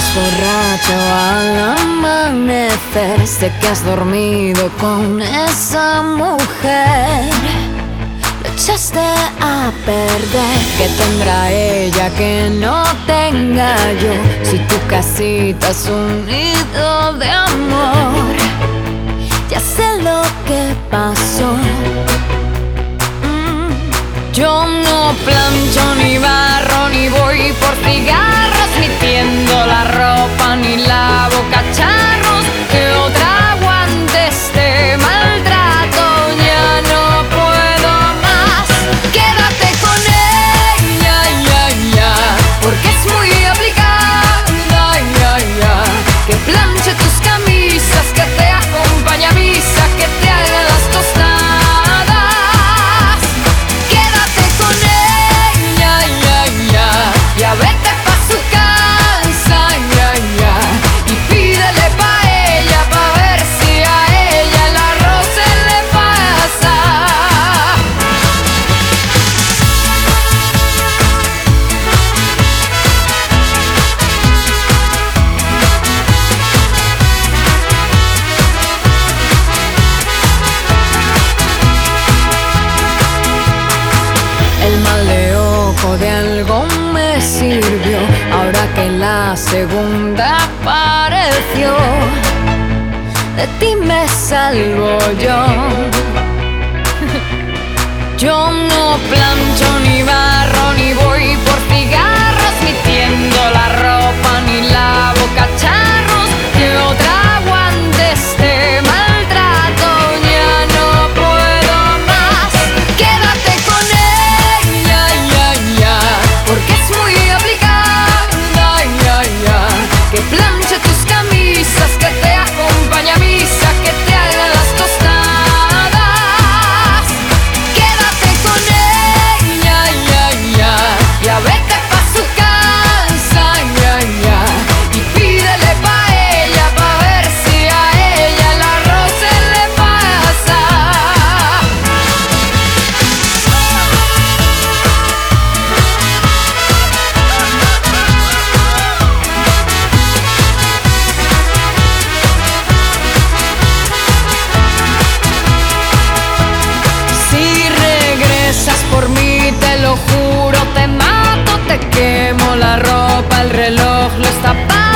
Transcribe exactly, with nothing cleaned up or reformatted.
borracho al amanecer, sé que has dormido con esa mujer. Lo echaste a perder. ¿Qué tendrá ella que no tenga yo? Si tu casita es un nido de amor. Ya sé lo que pasó. mm. Yo no plancho ni barro, ni voy por cigarros, ni tiendo la ropa, ni lavo cacharros. Que otra aguante este maltrato, ya no puedo más. Quédate con ella, ya, ya, porque es muy aplicada, ya, ya. Que planche tus camisas, que te acompañe a misa, que te haga las tostadas. Quédate con ella, ya, ya, ya vete pa' su casa, ya, ya. Y pídele pa' ella, pa' ver si a ella el arroz se le pasa. El mal de ojo de algo me sirvió, ahora que la segunda apareció. De ti me salvo yo. Yo no plancho ni barro, ni voy por cigarros, ni tiendo la ropa, ni lavo cacharros. Que otra aguante este maltrato, ya no puedo más. Quédate con ella, ya, ya, porque es muy aplicada, ya, ya. Que planche tus camisas, que te acompañe a misa, que te haga las tostadas. Quédate con ella, ya, ya, ya vete pa' su casa, ya, ya. Y pídele pa' ella, pa' ver si a ella el arroz se le pasa. Si regresas por mí, te lo juro, te mato, te quemo la ropa, el reloj lo está pagando.